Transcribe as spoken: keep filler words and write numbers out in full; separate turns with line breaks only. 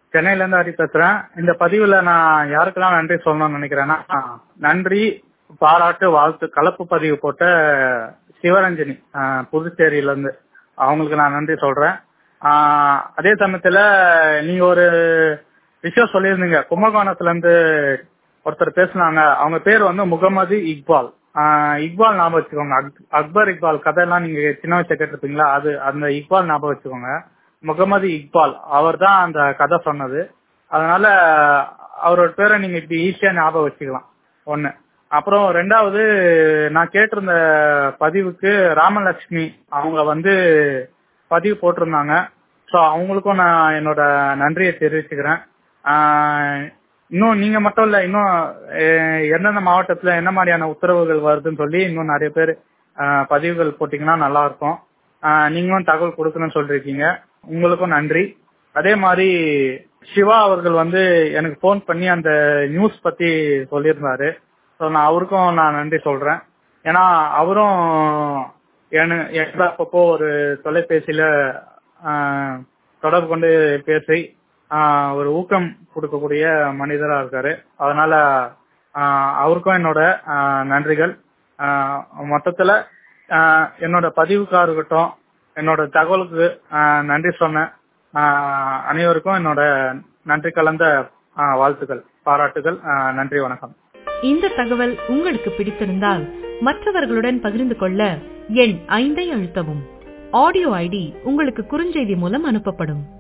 சென்னையில இருந்து ஹரி பேசுறேன். இந்த பதிவுல நான் யாருக்கெல்லாம் நன்றி சொல்லணும்னு நினைக்கிறேன்னா, நன்றி, பாராட்டு, வாழ்த்து கலப்பு பதிவு போட்ட சிவரஞ்சனி ஆஹ் புதுச்சேரியில இருந்து அவங்களுக்கு நான் நன்றி சொல்றேன். ஆஹ் அதே சமயத்துல நீங்க ஒரு விஷயம் சொல்லியிருந்தீங்க, கும்பகோணத்துல இருந்து ஒருத்தர் பேசுனாங்க. அவங்க பேர் வந்து முகமது இக்பால். ஆஹ் இக்பால் ஞாபகம் வச்சுக்கோங்க. அக்- அக்பர் இக்பால் கதையெல்லாம் நீங்க சின்ன வயசுல கேட்டிருப்பீங்களா, அது அந்த இக்பால் ஞாபகம் வச்சுக்கோங்க. முகமது இக்பால் அவர் தான் அந்த கதை சொன்னது. அதனால அவரோட பேரை நீங்க இப்படி ஈஸியா ஞாபகம் வச்சுக்கலாம். ஒண்ணு. அப்புறம் ரெண்டாவது, நான் கேட்டிருந்த பதிவுக்கு ராமலட்சுமி அவங்க வந்து பதிவு போட்டிருந்தாங்க. ஸோ அவங்களுக்கும் நான் என்னோட நன்றியை தெரிவிச்சுக்கிறேன். ஆஹ் இன்னும் நீங்க மட்டும் இல்ல, இன்னும் அஹ், எந்தெந்த மாவட்டத்துல என்ன மாதிரியான உத்தரவுகள் வருதுன்னு சொல்லி இன்னும் நிறைய பேர் ஆஹ், பதிவுகள் போட்டீங்கன்னா நல்லா இருக்கும். ஆஹ், நீங்களும் தகவல் கொடுக்கணும்னு சொல்லிருக்கீங்க. உங்களுக்கும் நன்றி. அதே மாதிரி சிவா அவர்கள் வந்து எனக்கு போன் பண்ணி அந்த நியூஸ் பத்தி சொல்லியிருந்தாரு. ஸோ நான் அவருக்கும் நான் நன்றி சொல்றேன். ஏன்னா அவரும் என- எனக்கு அப்பப்போ ஒரு தொலைபேசியில ஆஹ், தொடர்பு கொண்டு பேசி ஆஹ், ஒரு ஊக்கம் கொடுக்கக்கூடிய மனிதரா இருக்காரு. அதனால ஆஹ், அவருக்கும் என்னோட ஆஹ், நன்றிகள். ஆஹ், மொத்தத்துல ஆஹ், என்னோட பதிவுக்கா இருக்கட்டும், என்னோட தகவலுக்கு ஆஹ், நன்றி சொன்ன ஆஹ், அனைவருக்கும் என்னோட நன்றி கலந்த ஆஹ், வாழ்த்துக்கள், பாராட்டுகள். ஆஹ், நன்றி, வணக்கம்.
இந்த தகவல் உங்களுக்கு பிடித்திருந்தால் மற்றவர்களுடன் பகிர்ந்து கொள்ள எண் ஐந்தை அழுத்தவும். ஆடியோ ஐடி உங்களுக்கு குறுஞ்செய்தி மூலம் அனுப்பப்படும்.